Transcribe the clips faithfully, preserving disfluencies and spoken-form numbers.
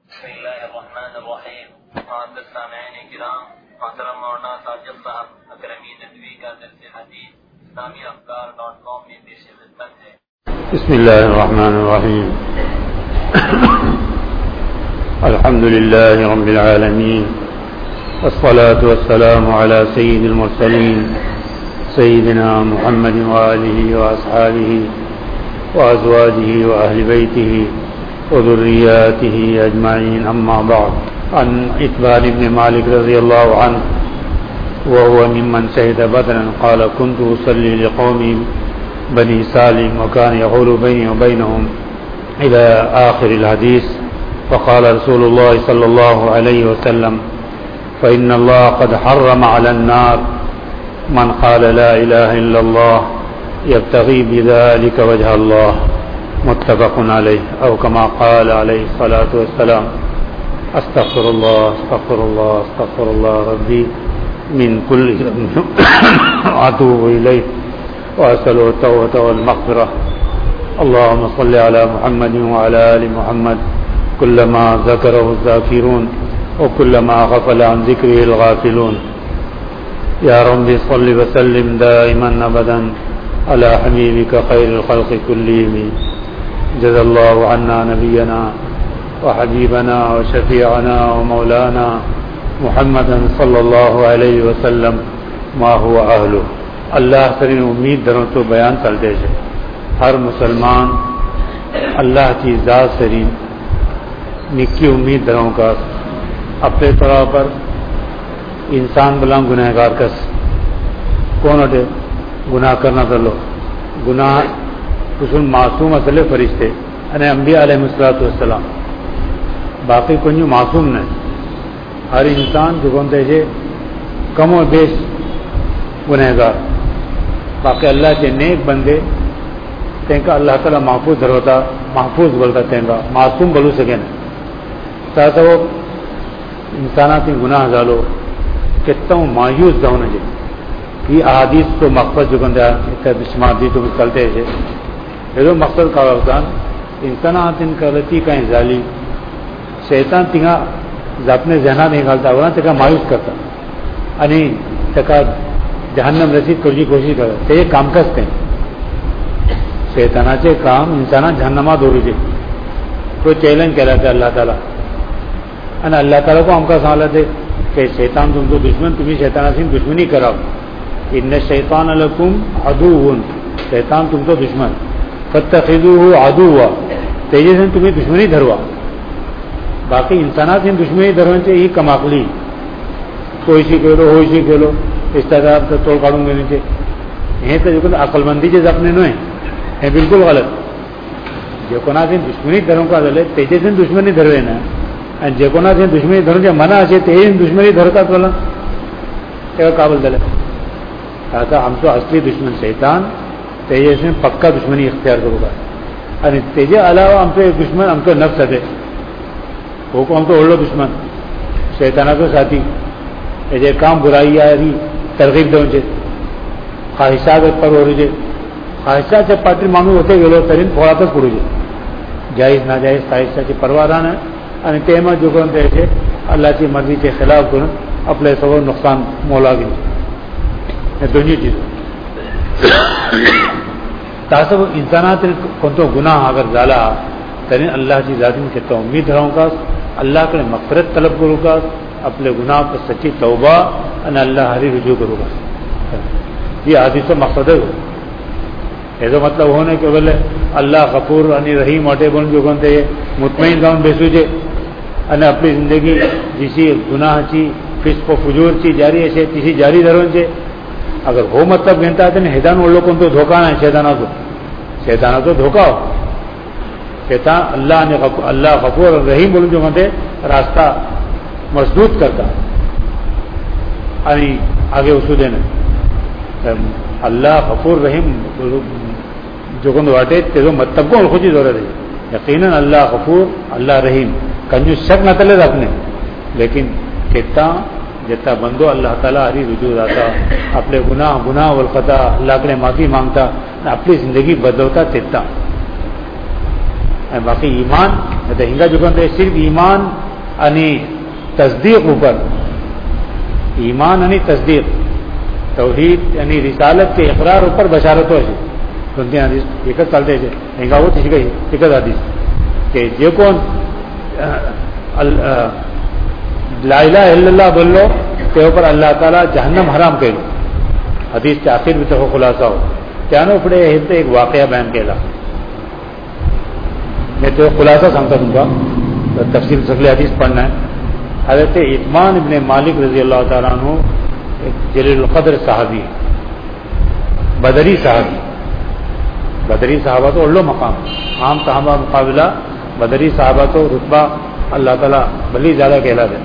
بسم اللہ الرحمن الرحیم. معزز سامعین کرام، محترم مولانا ساجد صاحب اکرمی ندوی کا درس حدیث اسلامی افکار ڈاٹ کام میں پیش خدمت ہے. بسم اللہ الرحمن الرحیم. الحمد للہ رب العالمین، والصلاة والسلام على سید المرسلین سیدنا محمد وآلہ وأصحابہ وأزواجہ وأہل بیتہ وذریاتہ اجمعین. اما بعد، عن عتبان بن مالک رضی اللہ عنہ وهو ممن شهد بدرا قال كنت أصلي لقوم بني سالم وكان يحول بيني وبينهم إلى آخر الحديث، فقال رسول الله صلى الله عليه وسلم فإن الله قد حرم على النار من قال لا إله إلا الله يبتغي بذلك وجه الله، متفق عليه، أو كما قال عليه الصلاة والسلام استغفر الله استغفر الله استغفر الله ربي من كل ذنب وأتوب إليه وأسأله التوبة والمغفرة. اللهم صل على محمد وعلى آل محمد كلما ذكره الذاكرون وكلما غفل عن ذكره الغافلون. يا رب صل وسلم دائما أبدا على حبيبك خير الخلق كلهم. جزا الله عنا نبينا وحبيبنا وشفيعنا ومولانا محمدا صلی اللہ علیہ وسلم ما هو اہلو. اللہ ترین امید دروں تو بیان چلتے سے ہر مسلمان اللہ کی ذات سرین نکی امید دروں کا اپنے طور پر انسان بلام گناہ گار کس کون اٹھے گناہ کرنا دلو گناہ کسن معصوم اصلے فرشتے انہیں انبیاء علیہ السلام، باقی کنجو معصوم نہیں. ہر انسان جو بنتے ہیں کم و بیش گنہگار، باقی اللہ کے نیک بندے تینکا اللہ تعالیٰ محفوظ دھروتا محفوظ بولتا تینکا معصوم بلو سکے نا تاکہ وہ انساناتی گناہ ڈالو کتنا مایوس داؤں نجے. یہ احادیث تو مقصد جو بندے شمار دی تو چلتے ہیں یہ تو مقصد کا افغان انسانات ان کا لطی کا انزالی شیطان تنگا اپنے ذہنات نکالتا ہونا تکا مایوس کرتا یعنی تکا جہنم رسید کرنے کی کوشش کرتا. تو یہ کام کرتے ہیں شیطاناچے کام انسانات جہنما دوری جے تو چیلنج کہہ رہا تھا اللہ تعالیٰ یعنی اللہ تعالیٰ کو ہم کا سوالت ہے کہ شیطان تم تو دشمن تمہیں شیطانہ سے دشمنی کراؤ. ان شیطان لکم عدو، شیطان تم تو دشمن فتخذوہ عدوا تیجے سے تمہیں دشمنی دھروا. باقی انسانات ہیں دشمنی دھرون سے یہ کم عقلی کوئی سی کہہ لو ہوئی سی کہہ لو اس طرح تو توڑ کاڑوں گے نیچے یہ تو جو کہ عقل مندی جیسے اپنے نو ہیں بالکل غلط. جو کونا سے دشمنی دھروں کا دل ہے تیجے سے دشمنی دھروے نا جو کونا سے دشمنی دھروں سے منع سے تیجے دشمنی دھرتا تو قابل دل ہے. ایسا ہم تو اصلی دشمن شیطان تیجے سے پکا دشمنی اختیار کروں گا. یعنی تیجے علاوہ ہم تو ایک دشمن ہم تو نفس ہے وہ کو ہم تو اڑلو دشمن شیطانہ تو ساتھی ایسے کام برائی آئی ترغیب دوں سے خواہشات پر ہو رہی ہے. خواہشات سے پارٹی مانو ہوتے گلو ترین تھوڑا تک پڑو جائے جائز ناجائز خواہشات سے پرواران ہے یعنی تیمہ جو کرتے ایسے اللہ کی مرضی کے خلاف کریں اپنے سب نقصان مولا گن دونوں چیزیں تاسب انسانات کون تو گناہ اگر زالا ترین اللہ کی ذاتی کے تو امید رہوں گا اللہ کے مغفرت طلب کروں گا اپنے گناہ پر سچی توبہ اور اللہ ہری رجوع کروں گا. یہ حدیث مقصد ہے ایسا مطلب ہونے کہ بولے اللہ غفور یعنی رحیم اٹھے بول جو کہتے ہیں مطمئن گاؤں بے سوچے اور اپنی زندگی جسی گناہ چی فسق و فجور چی جاری ہے تیسی جاری دھرون سے اگر وہ مطلب گنتا ہے نا ہیدان وہ لوگ کو تو دھوکہ نہ شیطانہ تو شیطانہ تو دھوکہ ہو شیطان اللہ نے اللہ غفور اور رحیم بولوں جو کہتے راستہ مسدود کرتا یعنی آگے اسو دینا اللہ غفور رحیم جو کون واٹے تیرو مطلب کو خوشی ضرورت ہے. یقیناً اللہ غفور اللہ رحیم کنجو شک نہ تلے اپنے لیکن کہتا جتا بندو اللہ تعالیٰ ہری رجوع آتا اپنے گناہ گناہ والخطا اللہ کے معافی مانگتا اپنی زندگی بدلوتا تیتا باقی ایمان ہنگا جو کہ صرف ایمان یعنی تصدیق اوپر ایمان یعنی تصدیق توحید یعنی رسالت کے اقرار اوپر بشارت ہو سنتے حدیث ایک چلتے تھے ہنگا وہ کسی کا ایک حدیث کہ جو کون لا الہ الا اللہ بول لو تے اوپر اللہ تعالیٰ جہنم حرام کرو حدیث کے آخر بھی تو خلاصہ ہو کیا نو پڑے ایک واقعہ بیان کیا میں تو خلاصہ سمجھتا دوں گا تفصیل شکل حدیث پڑھنا ہے. حضرت اطمان ابن مالک رضی اللہ تعالیٰ عنہ ایک جلیل القدر صحابی بدری صحابی بدری صحابہ تو اولو مقام عام صحابہ مقابلہ بدری صحابہ تو رتبہ اللہ تعالیٰ بلی زیادہ کہلا دے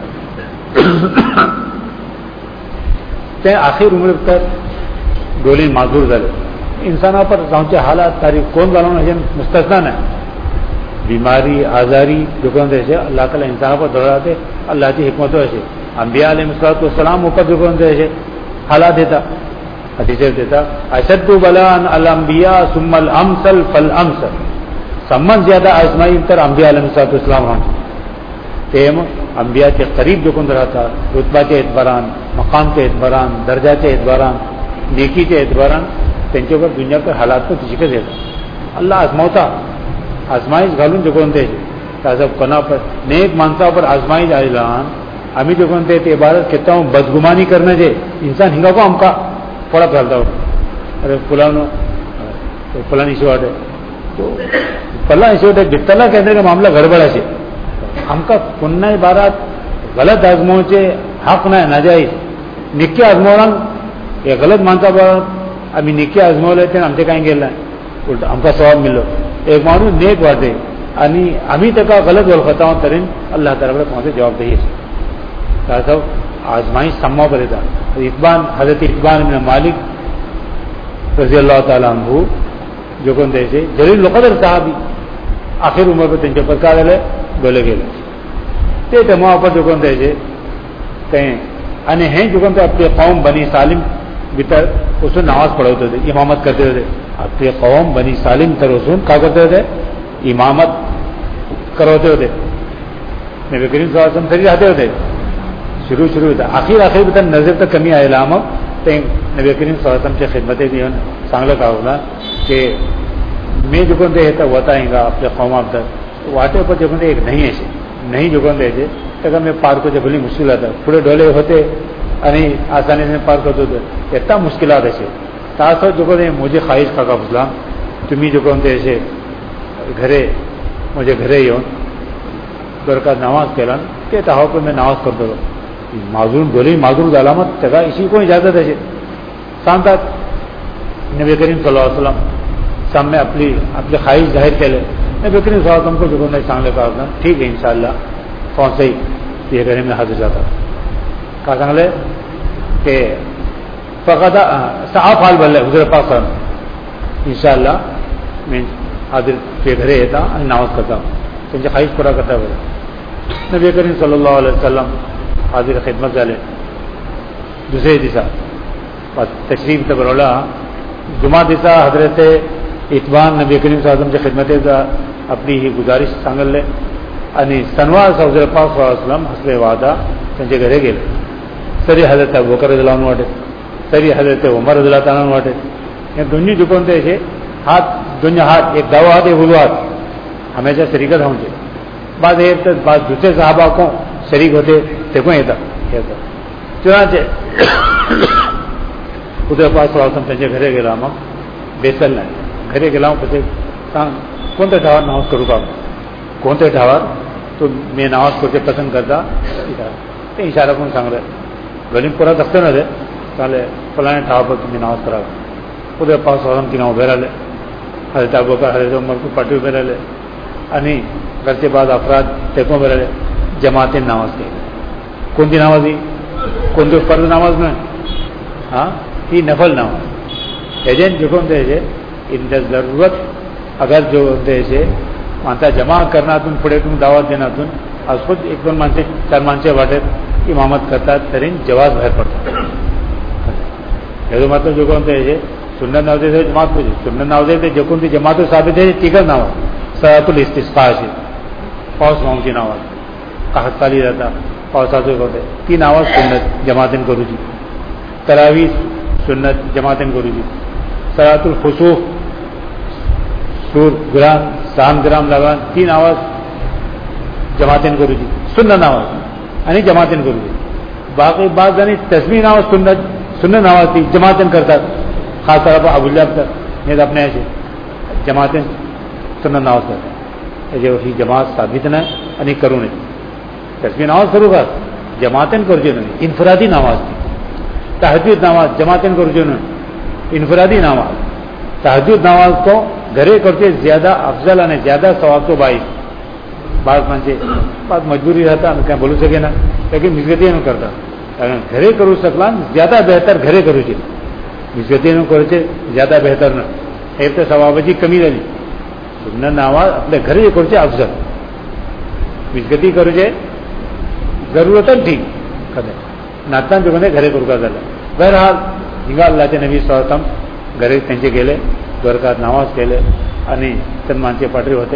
تے آخر عمر تک ڈولی معذور دے انسانوں پر پہنچے حالات تاریخ کون والوں نے مستثنا ہے بیماری آزاری جو کہ اللہ تعالیٰ انسانوں پر دوڑاتے اللہ کی حکمتوں ایسے انبیاء علیہ الصلوۃ والسلام اوپر جو کہ ایسے حالات دیتا حدیث دیتا اشد بلاء الانبیاء ثم الامثل فالامثل سمن زیادہ آزمائی تر انبیاء علیہ الصلوۃ والسلام ہوں تیم انبیاء کے قریب جو کن رہا تھا رتبہ کے اعتباران مقام کے اعتباران درجہ کے اعتباران نیکی کے اعتباران تنچوں پر دنیا کے حالات کو کسی کے دیتا اللہ آزماؤتا آزمائش گھالوں جو کون دے سب کنا پر نیک مانسا پر آزمائش آئی لان ہمیں جو کون دے عبادت کہتا ہوں بدگمانی کرنے دے انسان ہنگا کو ہم کا تھوڑا پھیلتا ہو ارے فلانو فلان ایشو آٹے تو فلاں ایشو آٹے بتلا کہتے کا معاملہ گڑبڑ ہے ہم کا کنہ عبارت غلط آزمو چے حق نہ ناجائز نکے آزموڑا یہ غلط مانتا پڑا ابھی نکے آزمو لیتے ہیں ہم سے کہیں گے الٹا ہم کا ثواب ملو ایک مانو نیک واٹے یعنی ابھی تک کا غلط والخطاؤں ترین اللہ تعالیٰ پر پہنچے جواب دہی ہے آزمائش سما پر تھا اقبال حضرت اقبال ابن مالک رضی اللہ تعالیٰ عنہ جو کون دے سے جلیل القدر صحابی آخر عمر پر تین چپر کا گلے گولے گلے تے تمام پر جو کون دے سے کہیں یعنی ہیں جو کون اپنے قوم بنی سالم بتر اس میں نماز پڑھوتے تھے امامت کرتے تھے اپنے قوم بنی سالم تر اس کا کرتے تھے امامت کروتے ہوتے نبی کریم صلی اللہ علیہ وسلم سری رہتے ہوتے شروع شروع ہوتا آخر آخر بتا نظر تک کمی آئے لام نبی کریم صلی اللہ علیہ وسلم سے خدمتیں دی سانگل کا ہوگا کہ میں جو کون دے تا بتائیں گا اپنے قوم آپ تک واٹے پر جو کون ایک نہیں ایسے نہیں جو کون دے تھے تک میں پار کو جب بلی مشکل آتا پورے ڈولے ہوتے یعنی آسانی سے پار کرتے ہوتے اتنا مشکلات ایسے تاثر جو کون مجھے خواہش کا کا مسلم تمہیں جو کون دے ایسے گھرے مجھے گھرے ہی ہوں درکار نماز کہلان کہتا ہو کہ میں نماز کرتا ہوں معذور ڈولی معذور علامت تک اسی کو اجازت ہے شام تک نبی کریم صلی اللہ علیہ وسلم سامنے اپنی اپنی خواہش ظاہر کر لے نبی کریم صلی اللہ علیہ وسلم کو جو کون سامنے کا ہوتا ٹھیک ہے انشاءاللہ کون سے ہی یہ گھر میں حاضر جاتا کہا سنگلے کہ فقط صاف حال بل حضور پاک ان شاء اللہ میں حاضر کے گھرے رہتا نماز کرتا ہوں تو مجھے خواہش پورا کرتا ہے نبی کریم صلی اللہ علیہ وسلم حاضر خدمت والے دوسرے دشا تشریف تبرولا جمعہ دشا حضرت اطبان نبی کریم صلی اللہ علیہ وسلم کی خدمت اپنی ہی گزارش سانگل لے یعنی سنوار سے حضور پاک صلی اللہ علیہ وسلم حسب وعدہ تنجے گھرے گئے سری حضرت ابوبکر رضی اللہ عنہ واٹے سری حضرت عمر رضی اللہ تعالیٰ عنہ واٹے یہ دنیا جو کون تھے ہاتھ دنیا ہاتھ ایک دعوت ہاتھ ایک وضوحات ہمیشہ شریکت ہوں گے بعد ایک بعد دوسرے صحابہ کو شریک ہوتے دیکھو یہ تھا چنانچہ حضور پاک صلی اللہ علیہ وسلم تنجے گھرے گئے ہم بیسل نہ گھرے گلاؤں پچھے کون تے ڈھاور نماز کروں گا کون تے ڈھاور تو میں نماز کرتے پسند کرتا اشارہ کون سانگ رہے گلی پورا دفتر نہ دے پہلے فلاں ڈھاور پر تمہیں نماز کرا خود پاک صلی اللہ علیہ وسلم کی نام بہرا لے حضرت ابوبکر حضرت عمر کو پٹو بہرا لے یعنی گھر کے بعد افراد ٹیکوں بہرا لے جماعتیں نماز کے کون سی نماز دی کون سی فرض نماز میں ہاں یہ نفل نماز ایجنٹ جو کون دے ان ضرورت اگر جو دے سے مانتا جمع کرنا تم پڑے تم دعوت دینا تم اور خود ایک دو مانتے چار مانچے واٹے امامت کرتا ترین جواز باہر پڑتا یہ مطلب جو کون دے سنت ناوزے سے جماعت پہ سنت ناوزے تھے جو کون سی جماعت ثابت ہے ٹیکر نہ ہو صلاة الاستسقاء છે પાઉસ માંગીને આવાજ કાહત ચાલી રહેતા પાવસાચો કરતે तीन आवाज सुन्नत जमातेन करू छी तरावी सुन्नत जमातेन करू छी सलातुल खुसूफ सूर ग्राम साम ग्राम लगा तीन आवाज जमातेन करू छी सुन्नत आवाज आणि जमातेन करू छी बाकी बाद जणी तस्मीन आवाज सुन्नत सुन्नत आवाज ती जमातेन करतात खास तौर पर अबुल्लाह ने अपने ऐसे जमातेन सुन्नत आवाज करतात जे ही जमात साबित नाही आणि करू नये तस्मीन आवाज करू का जमातेन करजे नाही इन्फरादी नमाज थी तहज्जुद नमाज जमातेन करजे नहीं इन्फरादी नमाज तहज्जुद नमाज को घरे करते ज्यादा अफजल અને ज्यादा सवाब तो बाईस बात म्हणजे बात मजबूरी रहता क्या बोलू सके ना लेकिन मिसगती न करता घरे करू शकला ज्यादा बेहतर घरे करूचे मिसगती न करूचे ज्यादा बेहतर न हे तर सवाबाची कमी झाली सुन्नत नमाज आपल्या घरी करूचे अफजल मिसगती करूचे जरूरत ठीक कदे नातान जो घरे करू का झालं बहरहाल हिंगा अल्लाहचे नबी सल्लल्लाहु अलैहि वसल्लम घरी त्यांचे गेले द्वारकात नमाज केले आणि सन्मानचे पाठरी होते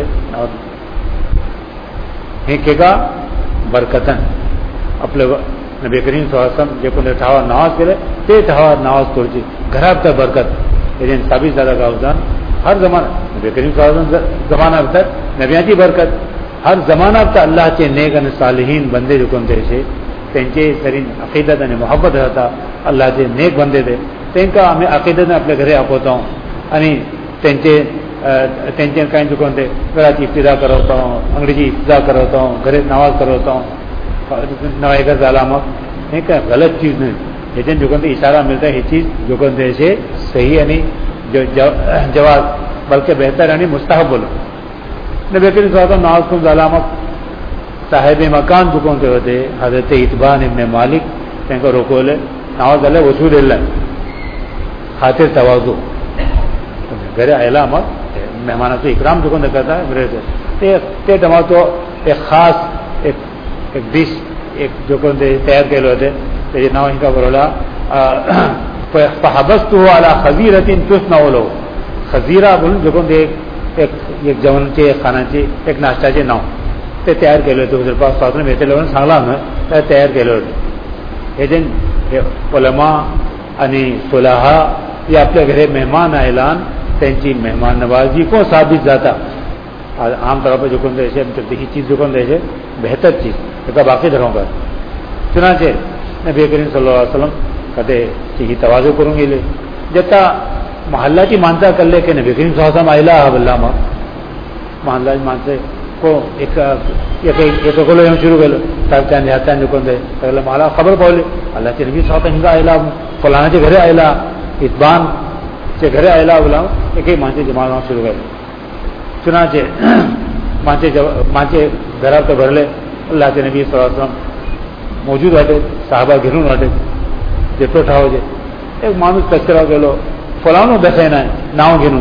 हे केगा बरकतन आपले नबी करीम सल्लल्लाहु अलैहि वसल्लम जे कोणी ठावा नमाज केले ते ठावा नमाज तोडची घरात तर बरकत याच्याने साबित झाला का उदाहरण हर जमाना नबी करीम सल्लल्लाहु अलैहि वसल्लम जमाना तर नबियाची बरकत हर जमानात अल्लाहचे नेक आणि सालिहीन बंदे जो कोणते असे त्यांचे तरी अकीदत आणि मोहब्बत राहता अल्लाहचे नेक बंदे ते त्यांना आम्ही अकीदतने आपल्या घरी आपवतो आणि त्यांचे त्यांचे काही जो कोणते घराची इफ्तिदा करवतो अंगडीची इफ्तिदा करवतो घरी नमाज करवतो नवा घर झाला मग हे काय गलत चीज नाही ह्याच्याने जो कोणते इशारा मिळता ही चीज जो कोणते असे सही आणि जवाब बलके बेहतर आणि मुस्तहब बोलो नबी करीम सल्लल्लाहु अलैहि वसल्लम नमाज खूब झाला मग साहेब मकान जो कोणते होते हजरत इतबान इब्न मालिक त्यांना रोखवले नमाज झालं वसूल दिला खातीर तवाजू घरी आयला मग मेहमानाचं इक्राम जो कोणते करता ते ते तेव्हा तो एक खास एक एक डिश एक जो कोणते तयार केले होते त्याचे नाव हिंका बरोला फहबस्तु अला खजीरतीन तुसनवलो खजीरा बोलून जो कोणते एक एक जेवणचे एक खानाचे एक नाश्त्याचे नाव ते तयार केले होते हुजूरपाक स्वातंत्र्य भेटले म्हणून सांगला ना ते तयार केले होते हे जे उलमा आणि सुलाहा हे आपल्या घरी मेहमान आयलान त्यांची मेहमान नवाजी को साबित जाता आम तौर पर जो कोण ऐसे ही चीज जो कोण ऐसे बेहतर चीज एका बाकी धरों का चुनाचे नबी करीम सल्लल्लाहु अलैहि वसल्लम कदे ही तवाजू करून गेले जता महल्लाची माणसं कल्ले की नबी करीम सल्लल्लाहु अलैहि वसल्लम आयला हवल्ला मग महल्लाची माणसे को एक एक कोलो येऊन सुरू केलं तर त्यांनी हाताने दुकान दे त्याला मला खबर पडली अल्लाहचे नबी सल्लल्लाहु अलैहि वसल्लम आयला फलानाच्या घरी आयला इतबानचे घरी आयला बोला एकही माणसे जमा सुरू केलं चुनाचे माणसे माणसे घरात भरले अल्लाहचे नबी सल्लल्लाहु अलैहि वसल्लम मौजूद होते साहबा घेऊन होते जेतो ठावजे एक माणूस कचरा गेलो फलानो बसाय नाही नाव घेऊन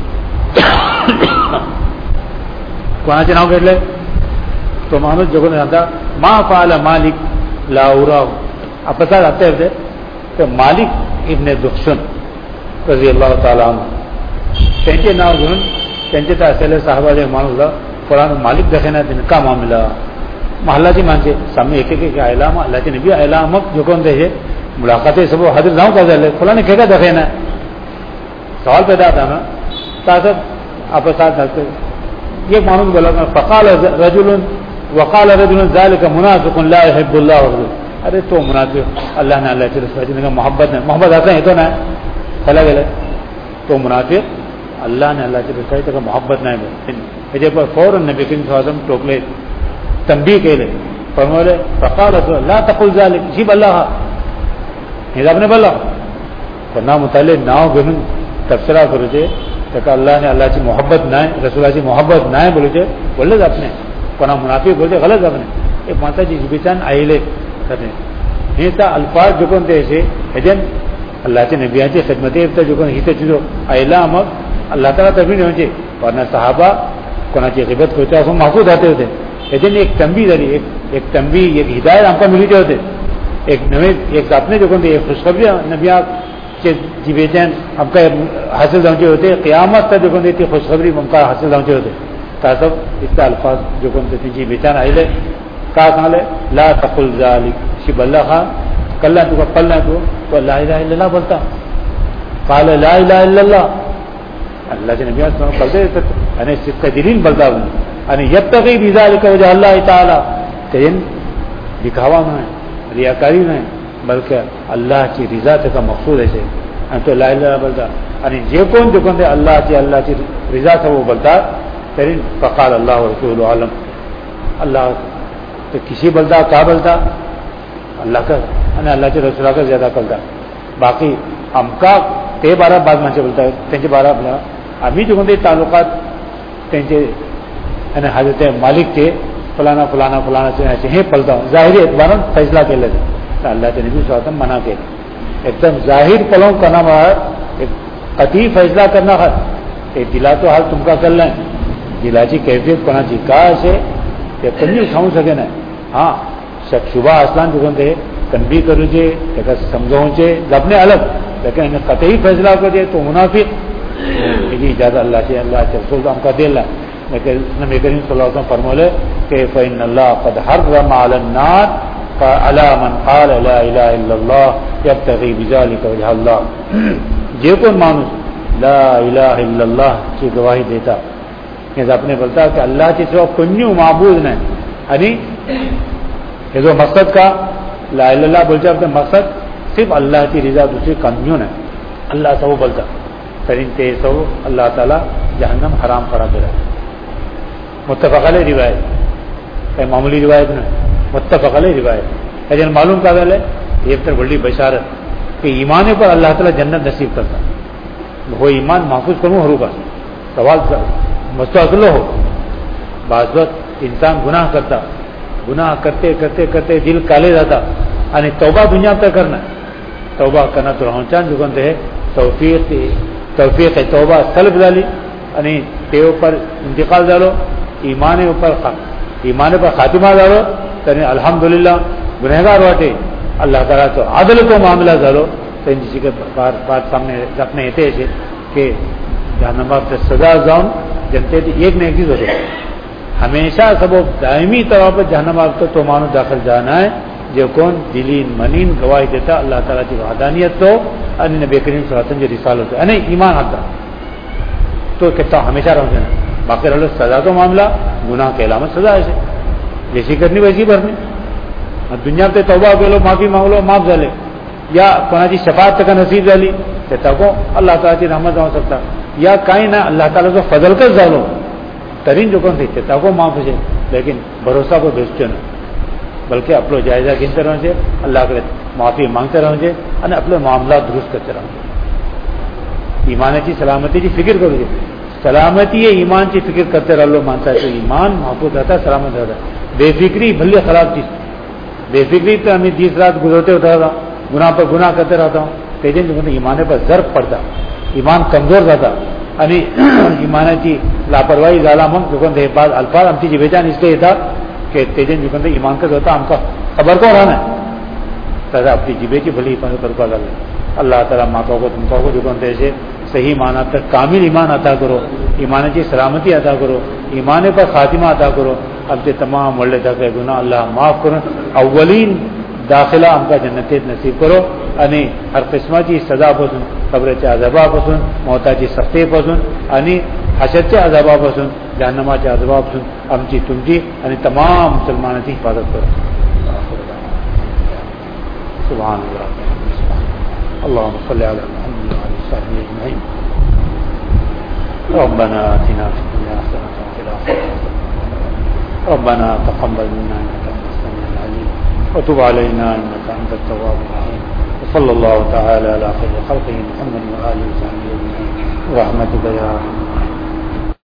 कोणाचे नाव घेतले तो माणूस जगून राहता मा फाला मालिक लाउराव आपसा राहते होते ते मालिक इब्ने दुखशुन रजी अल्लाह ताला त्यांचे नाव घेऊन त्यांचे तर असलेले साहबाजे माणूसला फलान मालिक देखाना का मामला महल्लाची माणसे सामने एक एक आयला मग अल्लाहचे नबी आयला मग झुकून द्यायचे मुलाकाते सब हाजीर नाव का झाले फलाने खेळा देखाना सवाल पैदा होता ना तर आपसात घालते एक माणूस बोला फकाल रजुलन वकाल रजुलन ज़ालिका मुनाफिकुन ला युहिब्बुल्लाह अरे तो मुनाफिक अल्लाह ने अल्लाह के रसूल ने मोहब्बत नहीं मोहब्बत आता है तो ना चला गेला तो मुनाफिक अल्लाह ने अल्लाह के रसूल का मोहब्बत नाही त्याच्या पर फौरन नबी करीम सल्लल्लाहु अलैहि वसल्लम टोकले तंबीह केले फरमावले फकाल ला तकुल ज़ालिक जीब अल्लाह हिजाब ने बोला कोणा मुताले नाव घेऊन तबसरा करूचे त्याका अल्लाह ने अल्लाहची मोहब्बत नाही रसुलाची मोहब्बत नाही बोलूचे बोललेच आपणे कोणा मुनाफिक बोलते गलत आपणे एक माताची जिबिचान आईले करते हे तर अल्फाज जो कोण ते असे ह्याच्यान अल्लाहचे नबियांची खिदमती तर जो कोण हिते चीजो आईला मग अल्लाह ताला तबीन म्हणजे वरना सहाबा कोणाची गिबत करते असं माफूज राहते होते ह्याच्याने एक तंबी झाली एक एक तंबी एक हिदायत आमका मिळते होते एक नवे एक आपणे जो कोण ते खुशखबरी नबिया जिबेच्यान आमकां हासिल जावचे होते क़यामत तक देखून ती खुशखबरी आमकां हासिल जावचे होते تاسب اس الفاظ جو کون تے جی بیچان آئے کا کھا لے لا تقل ذلک شب اللہ خان کلّا تو پلنا تو تو لا الہ الا اللہ بولتا قال لا الہ الا اللہ اللہ کے نبی صلی اللہ علیہ وسلم بولتے یعنی صدقین بلدا یعنی یبتغی بذلک وجہ اللہ تعالی تین دکھاوا میں ریاکاری میں بلکہ اللہ کی رضا کا مقصود ہے تو لا الہ الا اللہ بولتا یعنی یہ کون جو کون اللہ کی اللہ کی رضا تھا وہ بولتا ترین فقال اللہ رسول عالم اللہ تو کسی بلدا کیا بلتا اللہ کا یعنی اللہ کے رسول کا زیادہ کلتا باقی ہم کا تے بارہ بعد من سے بولتا ہے تینچے بارہ بلا ابھی جو کون تعلقات تینچے یعنی حضرت مالک کے فلانا فلانا فلانا سے ایسے ہیں پلتا ہوں ظاہری اعتبار فیصلہ کے لگے اللہ کے نبی صلی اللہ علیہ وسلم منع کے ایک دم ظاہر پلوں کرنا ہمارا ایک قطعی فیصلہ کرنا ہے کہ دلا تو حال تم کا کر لیں دلا چی کیفیت کرنا چاہیے کہاں سے کہ کنجی کھاؤں سکے نا ہاں شک شبہ اسلام جو کہتے تنبیہ کرو چے کہ سمجھاؤں چے اپنے الگ لیکن انہیں قطعی فیصلہ کر دے تو منافق یہ اجازت اللہ سے اللہ سے رسول ہم کا دل ہے لیکن نبی کریم صلی اللہ علیہ وسلم فرمولے کہ فإن اللہ قد حرم علی النار فعلی من قال لا الہ الا اللہ یبتغی بذلک وجہ اللہ جو کون مانوس لا الہ الا اللہ کی گواہی دیتا کہ اپنے بولتا کہ اللہ کے سوا کنیو معبود نہیں یعنی یہ جو مقصد کا لا الہ الا اللہ بولتا اپنے مقصد صرف اللہ کی رضا دوسری کنیو نہیں اللہ سے وہ بولتا ترین تیز سو اللہ تعالیٰ جہنم حرام کرا دے رہا متفق علیہ روایت کئی معمولی روایت نہیں متفق علیہ روایت لیکن معلوم کا گل ہے یہ تو بڑی بشارت کہ ایمان پر اللہ تعالیٰ جنت نصیب کرتا وہ ایمان محفوظ کروں ہرو کا سوال مستقل ہو بعض وقت انسان گناہ کرتا گناہ کرتے کرتے کرتے دل کالے جاتا یعنی توبہ دنیا پہ کرنا توبہ کرنا تو رہنچان جو کرتے ہے توفیق توفیق توبہ سلب ڈالی یعنی تے اوپر انتقال ڈالو ایمان اوپر ایمان پر خاتمہ ڈالو یعنی الحمدللہ گنہگار واٹے اللہ تعالیٰ تو عدل کو معاملہ ڈالو تو ان جسی کے بار بات سامنے رکھنے ایتے ہیں کہ جہنم سے سزا جاؤں جنتے تھی ایک نہ ایک چیز ہوتے ہمیشہ سب دائمی طور پر جہنم آپ تو مانو داخل جانا ہے جو کون دلین منین گواہی دیتا اللہ تعالیٰ کی وحدانیت تو ان نبی کریم صلی اللہ علیہ وسلم جو رسالت ہوتا ہے یعنی ایمان آتا تو کہتا ہمیشہ رہو جانا باقی رہو سزا تو معاملہ گناہ کے علامت سزا ہے جیسی کرنی ویسی بھرنی دنیا پہ توبہ کے لو معافی مانگ لو معاف جالے یا کونا جی شفاعت تک نصیب جالی کہتا کو اللہ تعالیٰ کی رحمت ہو سکتا یا کہیں نہ اللہ تعالیٰ کو فضل کر جالو ترین جو کون تھی کہتا کو معاف ہو جائے لیکن بھروسہ کو بیچتے نہ بلکہ اپنے جائزہ گنتے رہو جائے اللہ کے معافی مانگتے رہو جائے اور اپنے معاملات درست کرتے رہو جائے ایمان کی سلامتی کی فکر کرو جائے سلامتی ہے ایمان کی فکر کرتے رہ لو مانتا ہے تو ایمان محفوظ رہتا ہے سلامت رہتا ہے بے فکری بھلے خراب چیز بے فکری تو ہمیں جس رات گزرتے ہوتا تھا گناہ پر گناہ کرتے رہتا ہوں تیجن جو ایمان پر ضرب پڑتا ایمان کمزور رہتا یعنی ایمان کی لاپرواہی ظالم جو کہتے ہیں بعض الفاظ ہم کی بیچان اس لیے تھا کہ تیجن جو کہتے ایمان کا ہوتا ہم کا خبر کو رہنا ہے سزا اپنی جبے کی بھلی پر کو لگے اللہ تعالیٰ ماں کو تم کو جو کہتے ایسے صحیح معنی تک کامل ایمان عطا کرو ایمان کی سلامتی عطا کرو ایمان پر خاتمہ عطا کرو اب سے تمام ملے تک گناہ اللہ معاف کرو اولین داخلہ ہم کا جنتیت نصیب کرو یعنی ہر قسمہ کی سزا پسند قبر چ عذابہ پسند موتا کی سختی پسند یعنی حشر چ عذابہ پسند جہنما چ عذابہ پسند ہم چی تم چی یعنی تمام مسلمانوں کی حفاظت کرو سبحان اللہ اللهم صل على محمد وعلى صحبه اجمعين ربنا آتنا في الدنيا حسنة وفي الآخرة حسنة ربنا تقبل منا إنك أنت السميع العليم وتب علينا إنك أنت التواب الرحيم وصلى الله تعالى على خير خلقه محمد وآله وصحبه أجمعين برحمتك يا